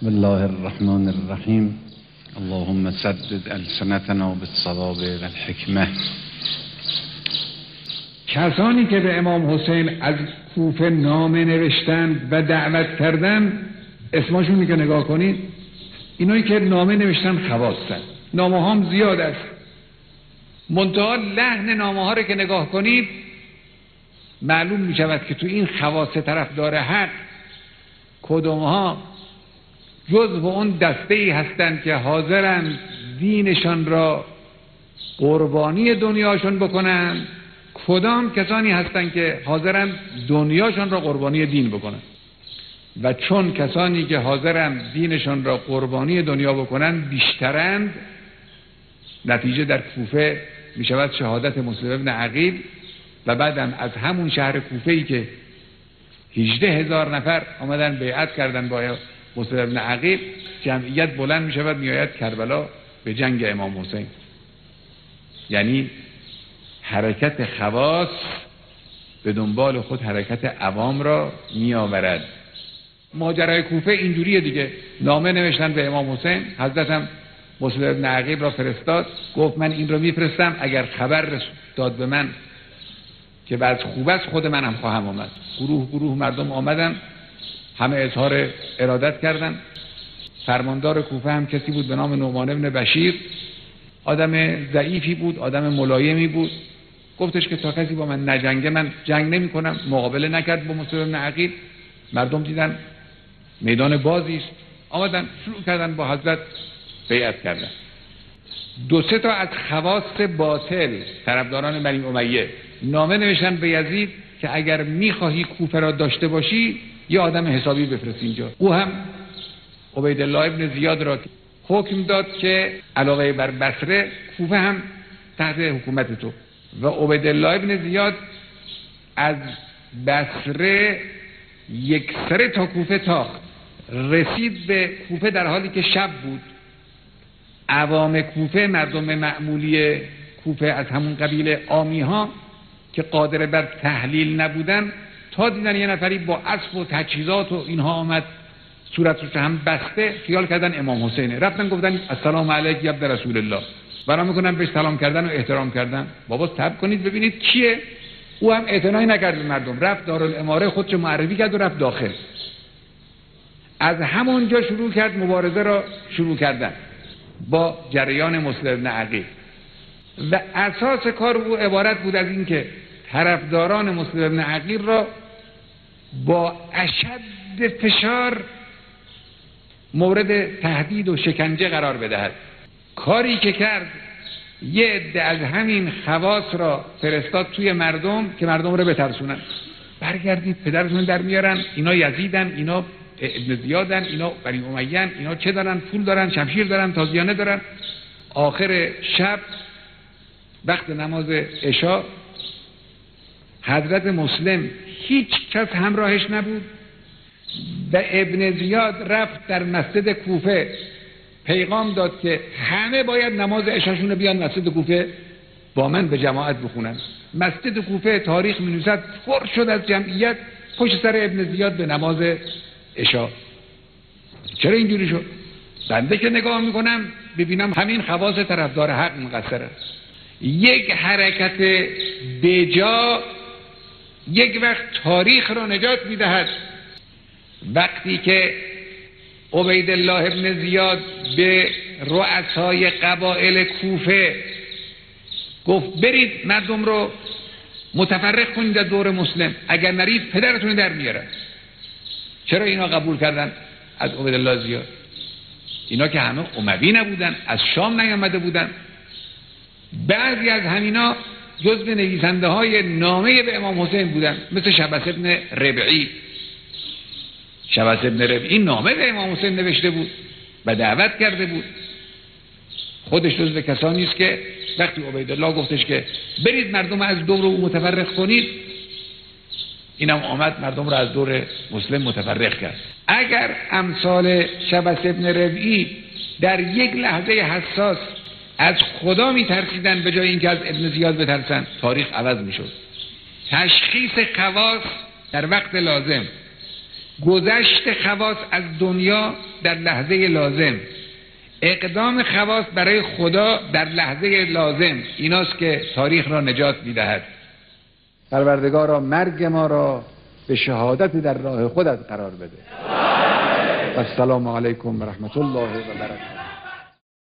بسم الله الرحمن الرحیم. اللهم سدد السنتنا بالصواب والحکمه. کسانی که به امام حسین از کوفه نامه نوشتن و دعوت کردن، اسمشون که نگاه کنید، اینایی که نامه نوشتن خواستن. نامه هم زیاد است، منتها لحن نامه ها رو که نگاه کنید معلوم می شود که تو این خواص طرفدار حق کدوم ها جزو اون دسته ای هستند که حاضرند دینشان را قربانی دنیاشون بکنن، کدام کسانی هستند که حاضرند دنیاشان را قربانی دین بکنن. و چون کسانی که حاضرند دینشان را قربانی دنیا بکنن بیشترند، نتیجه در کوفه می شود شهادت مسلم ابن عقیل و بعدم از همون شهر کوفه ای که 18,000 نفر آمدن بیعت کردن با مسلم ابن عقیل، جمعیت بلند می شود می آید کربلا به جنگ امام حسین. یعنی حرکت خواص به دنبال خود حرکت عوام را می آورد. ماجرای کوفه اینجوریه دیگه. نامه نوشتن به امام حسین، حضرتم مسلم ابن عقیل را فرستاد، گفت من این رو میفرستم، اگر خبر داد به من که بعد خوب است خود من هم خواهم آمد. گروه مردم آمدن، همه اظهار ارادت کردن. فرماندار کوفه هم کسی بود به نام نعمان ابن بشیر، آدم ضعیفی بود، آدم ملایمی بود. گفتش که تا کسی با من نجنگه من جنگ نمی کنم. مقابله نکرد با مسلم ابن عقیل. مردم دیدن میدان بازی است، آمدن شروع کردن با حضرت بیعت کردن. 2-3 تا از خواص باطل طرفداران بنی امیه نامه نوشتن به یزید که اگر میخواهی کوفه را داشته باشی یه آدم حسابی بفرست اینجا. او هم عبیدالله ابن زیاد را حکم داد که علاوه بر بصره کوفه هم تحت حکومت تو. و عبیدالله ابن زیاد از بصره یک سره تا کوفه تاخت، رسید به کوفه در حالی که شب بود. عوام کوفه، مردم معمولی کوفه از همون قبیل عامی ها که قادر بر تحلیل نبودن، تا دیدن یه نفری با اسب و تجهیزات و اینها آمد، صورتش هم بسته، خیال کردن امام حسینه. رفتن گفتن السلام علیک یا عبد رسول الله، برام میکنن بهش سلام کردن و احترام کردن. بابا صبر کنید ببینید کیه. او هم اعتنایی نکرد به مردم، رفت دارالاماره خودش معرفی کرد و رفت داخل. از همونجا شروع کرد مبارزه را شروع کردن با جریان مسلم ابن عقیل. و اساس کار او عبارت بود از این که طرفداران مسلم ابن عقیل را با اشد فشار مورد تهدید و شکنجه قرار بدهد. کاری که کرد، یه عده از همین خواص را فرستاد توی مردم که مردم را بترسونن. برگردید پدرتون در میارن، اینا یزیدن، اینا ابن زیادن، اینا بنی امیه‌ن، اینا چه دارن؟ پول دارن، شمشیر دارن، تازیانه دارن. آخر شب وقت نماز عشا حضرت مسلم هیچ کس همراهش نبود و ابن زیاد رفت در مسجد کوفه پیغام داد که همه باید نماز عشاشون بیان مسجد کوفه با من به جماعت بخونن. مسجد کوفه تاریخ می‌نویسد پر شد از جمعیت پشت سر ابن زیاد به نماز عشا. چرا اینجوری شد؟ بنده که نگاه میکنم ببینم همین خواص طرفدار حق مقصر است. یک حرکت بجا یک وقت تاریخ را نجات میدهد. وقتی که عبیدالله ابن زیاد به رؤسای قبایل کوفه گفت برید مردم رو متفرق کنید در دور مسلم، اگر نرید پدرتون در میارن. چرا اینا قبول کردن از عبیدالله زیاد؟ اینا که همه اموی نبودن، از شام نیامده بودن. بعضی از همینا جزو نویسنده های نامه به امام حسین بودن، مثل شبس ابن ربعی. شبس ابن ربعی نامه به امام حسین نوشته بود و دعوت کرده بود. خودش جزو کسانی است که وقتی عبیدالله گفتش که برید مردم از دور او متفرق کنید، اینم آمد مردم را از دور مسلم متفرق کرد. اگر امثال شبس ابن ربعی در یک لحظه حساس از خدا میترسیدن به جای اینکه از ابن زیاد بترسن، تاریخ عوض میشد. تشخیص خواص در وقت لازم، گذشت خواص از دنیا در لحظه لازم، اقدام خواص برای خدا در لحظه لازم، ایناست که تاریخ را نجات می‌دهد. پروردگارا مرگ ما را به شهادت در راه خودت قرار بده. و السلام علیکم و رحمت الله و برکاته.